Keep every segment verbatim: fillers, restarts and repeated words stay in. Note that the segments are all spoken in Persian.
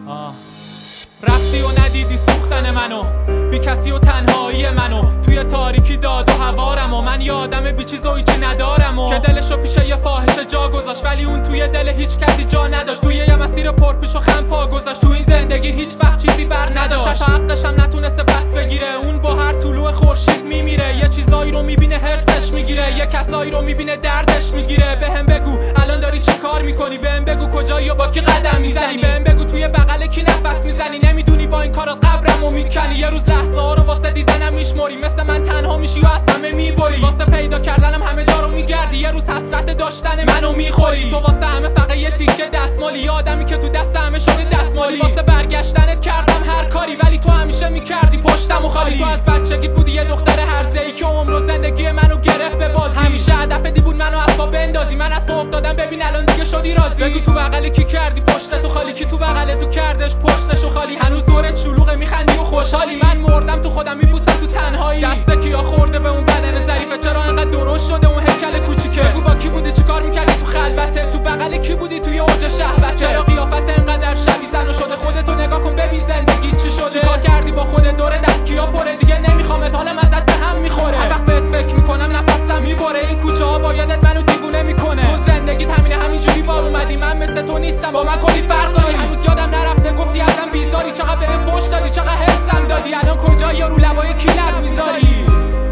آه. رفتی و ندیدی سوختن منو، بی کسی و تنهایی منو، توی تاریکی داد و هوارم و من یه آدم بی چیز و هیچی ندارم و که دلشو پیش یه فاحشه جا گذاشت، ولی اون توی دل هیچ کسی جا نداشت، توی یه مسیر پرپیچ و خم پا گذاشت، تو این زندگی هیچ وقت چیزی بر نداشت، حتی حقشم نتونسته پس بگیره، اون با هر طلوع خورشید میمیره، یه چیزایی رو میبینه هرسش میگیره، یه کسایی رو میبینه دردش میگیره. بهم بگو الان داری چی کار میکنی، بهم بگو کجایی و با کی قدم میزنی، بهم بگو توی بغل کی نفس میزنی، نمیدونی با این کارات قبرمو میکنی، یه روز لحظه ها رو واسه دیدنم میشمری، مثل من تنها میشی و از همه میبری، واسه پیدا کردنم همه جا رو میگردی، یه روز حسرت داشتن منو میخوری، تو واسه همه فقط یه تیکه دستمالی، یه آدمی که تو دست همه شده دستمالی، واسه برگشتنت کردم هر کاری، ولی تو همیشه میکردی پشتمو خالی، تو از بچگیت بودی یه دختر هرزه‌ای که عمر و زندگی منو گرفت به بازی، همیشه هدفت بود منو از پا بندازی، من از پا افتادم ببین الان دیگه شدی راضی، بگو تو بغل کی کردی پشتتو خالی، کی تو بغل تو کردش پشتشو خالی، هنوز دورت شلوغه میخندی و خوشحالی، من مردم تو خودم میبوسم تو تنهایی، دست کیا خورده به اون بدن ظریفه، چرا انقدر درشت شده اون هیکل کوچیکه، بگو با کی بودی چیکار میکردی تو خلوته، تو بغل کی بودی توی اوج شهوت، چرا قیافت انقدر شبیه زن شده، خودتو نگاه کن ببین زندگی چی شده، چیکار کردی با خودت، دور دست کیا پره، دیگه نمیخوامت حالم ازت به هم میخوره، هر وقت بهت فکر میکنم نفسم میبره، این کوچه ها با یادت منو دیوونه میکنه، تو زندگیت همینه همینجوری بار اومدی، من مثل تو نیستم با من کلی فرق داری، هنوز یادم نرفته گفتی ازم بیزاری، چقدر بهم فوش دادی، چقدر حرصم دادی، الان کجایی یا رو لبای کی لب میذاری،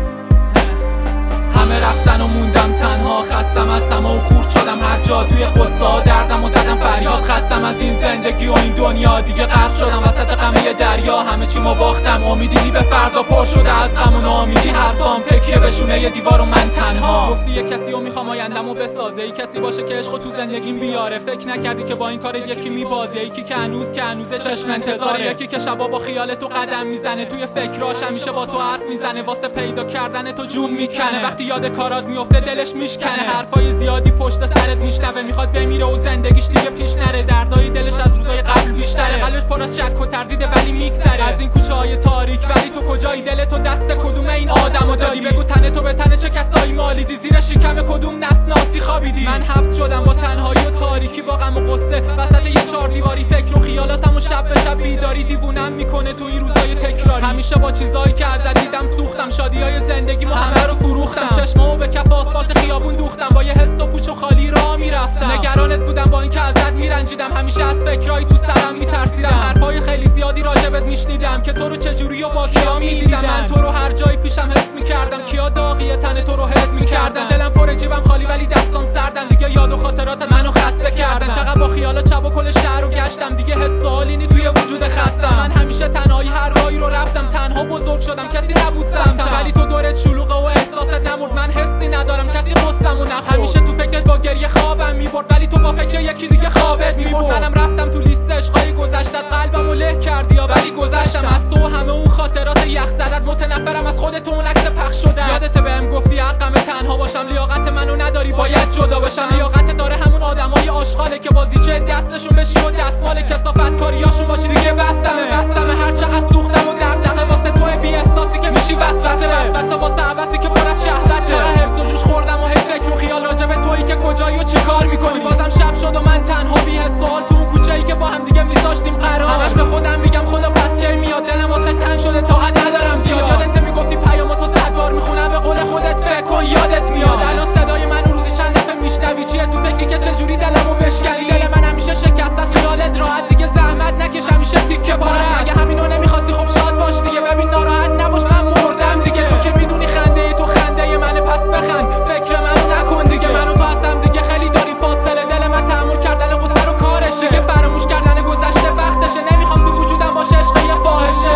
همه رفتن و موندم تنها، خستم از سما و خورد شدم هر جا، توی قصه دردم و زدم فریاد، خستم از این زندگی و این دنیا، دیگه غرق شدم وسط غم دریا، همه چی ما باختم، امیدی به فردا پر شده از غم و ناامیدی، حرفام تکیه بشونه یه دیوار و من تنها، گفتی یه کسی رو میخوام آیندمو بسازه، ای کسی باشه که عشقو تو زندگیم بیاره، فکر نکردی که با این کار یکی میبازه، یکی که هنوز که هنوز چشم انتظاره، یکی که شبا با خیال تو قدم میزنه، توی فکراش همیشه با تو حرف میزنه، واسه پیدا کردن تو جون میکنه، وقتی یاد کارات میفته دلش میشکنه، حرفای زیادی پشت سرت میشنوه، میخواد بمیره و زندگیش دیگه پیش نره، دردای دلش از روزای قبل بیشتره، قلبش پر از شک و تردیده ولی میگذره از این کوچه های تاریک، ولی تو کجایی، دل تو دست کدوم این آدمو دادی، بگو تن تو به تن چه کسایی مالیدی، زیر شکم کدوم نسناسی خوابیدی، من حبس شدم با تنهایی و تاریکی، با غم و غصه وسط یه چهار دیواری، فکر و خیالاتم و شب به شب بیداری دیوونم میکنه تو این روزای تکراری، همیشه با چیزایی که ازت دیدم سوختم، شادیای زندگیمو همه رو فروختم، چشمامو به کف آسفالت خیابون دوختم، با یه حس و پوچ و خالی راه میرفتم، نگرانت بودم با اینکه ازت میرنجیدم، همیشه از فکرایی تو سرم میترسیدم، حرفای خیلی زیادی راجبت میشنیدم که تو رو چجوری و با کیا میدیدم، من تو رو هر جایی پیشم حس میکردم، کیا داغیه تن تو رو حس میکردن، دلم پر جیبم خالی ولی دستام سردن، دیگه یاد و خاطرات منو خسته کردن، چقدر با خیالات شب و کل شهر رو گشتم، دیگه حس حالینی توی وجود خستم، من همیشه تنهایی هر راهی رو رفتم، تنها بزرگ شدم کسی نبود سمتم، ولی تو دورت شلوغه و احساست نمرد، من حسی ندارم کسی قصه‌مو نخورد، همیشه تو فکرت با گریه خوابم میبرد، ولی تو با فکر یکی دیگه خوابت میبرد، منم رفتم تو لیست عشقای گذشتت، قلبمو له کردی یا ولی گذشتم از تو، همه اون خاطرات یخ زدت، متنفرم از خودت، اون عکس پخش شده، یادت بهم گفتی حقم تنها باشم، لیاقت منو نداری باید جدا بشم، لیاقت داره همون آدمای آشغاله که بازیچه دستشون بشی و دستمال کثافت کاریاشون باشی، دیگه بسمه بسمه هر چقدر سوختم و دغدغه واسه تو بی احساسی که میشی وسوسه وسوسه واسه عباسی که پر از شهوته، چرا هرس و جوش خوردم و هی فکر و خیال راجب تویی که کجایی و چیکار میکنی، بازم شب شد و من تنها بی حس و حال تو اون کوچه‌ای که با هم دیگه میذاشتیم قرار، همش به خودم میگم خدا پس کی میاد، دلم واسه تنگ شده طاقت ندارم زیاد، یادت میگفتی پیاماتو صد بار میخونم، به قول خودت فکر کن یادت میاد، الان صدای منو روزی چند دفعه میشنوی، چیه تو فکری که چجوری دلمو بشکنی، دل من همیشه شکسته از خیالت راحت، دیگه زحمت نکش همیشه تیکه پاره، اگه همینو نمیخواستی خب شاد باش دیگه، ببین ناراحت نباش من مردم دیگه، تو که میدونی خنده تو خنده منه پس بخند، فکر منو نکن دیگه، منو تو هستم دیگه خیلی داری فاصله، دل من تحمل کردن غصه رو کارشه، دیگه فراموش کردن گذشته وقتشه، نمیخوام تو وجودم باشه عشق یه فاحشه،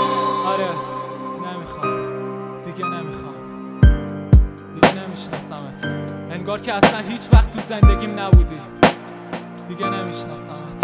آره نمیخوام دیگه، نمیخوام دیگه، نمیشناسمت، انگار که اصلا هیچ وقت تو زندگیم نبودی، دیگه نمیشناسمت.